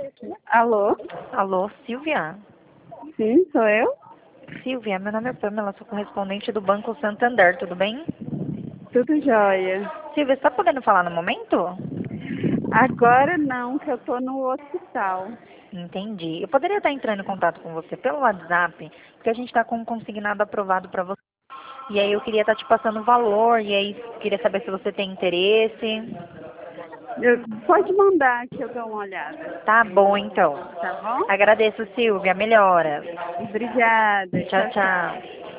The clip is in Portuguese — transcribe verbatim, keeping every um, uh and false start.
Alô? Alô, Silvia? Sim, sou eu? Silvia, meu nome é Pamela, sou correspondente do Banco Santander, tudo bem? Tudo jóia. Silvia, você está podendo falar no momento? Agora não, que eu tô no hospital. Entendi. Eu poderia estar entrando em contato com você pelo WhatsApp, porque a gente está com um consignado aprovado para você. E aí eu queria estar te passando o valor, e aí queria saber se você tem interesse. Eu- pode mandar que eu dou uma olhada. Tá bom, então. Tá bom? Agradeço, Silvia. Melhoras. Obrigada. Tchau, Tchau, tchau. tchau.